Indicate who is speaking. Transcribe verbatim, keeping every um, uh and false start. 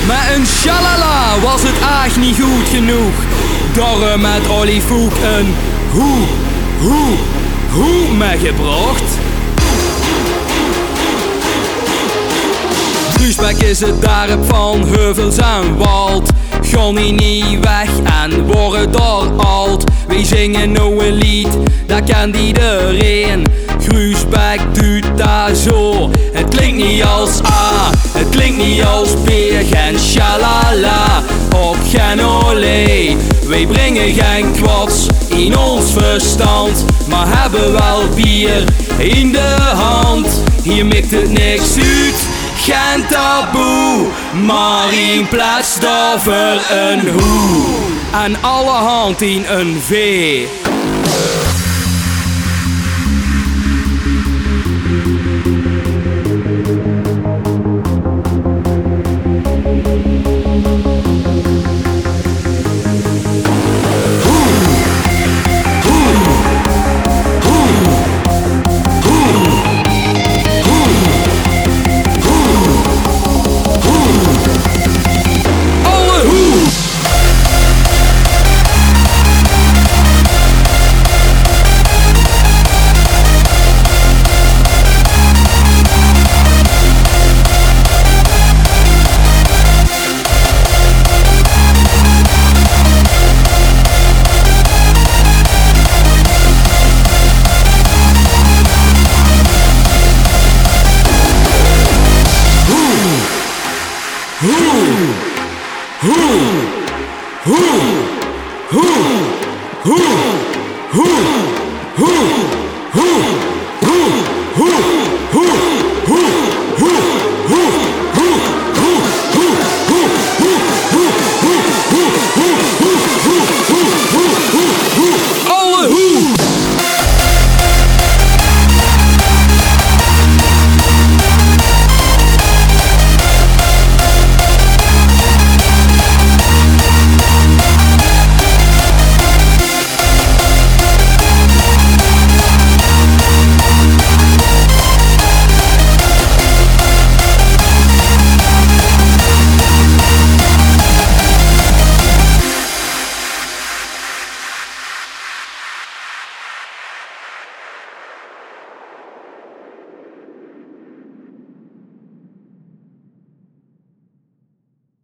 Speaker 1: Met een shalala was het echt niet goed genoeg. Daarom met Olly Foek een hoe, hoe, hoe meegebracht. Duisbeck is het dorp van heuvels en wald. Gaan die niet weg en worden daar alt. Wij zingen nou een lied, dat kent iedereen. Gruusbeck doet dat zo. Het klinkt niet als A, het klinkt niet als B. Geen shalala, op geen olé. Wij brengen geen kwats in ons verstand, maar hebben wel bier in de hand. Hier mikt het niks uit, geen taboe, maar in plaats daarvoor een hoe. En alle hand in een V. Hoe, hoe, hoe, hoe, hoe, hoe, hoe, hoe.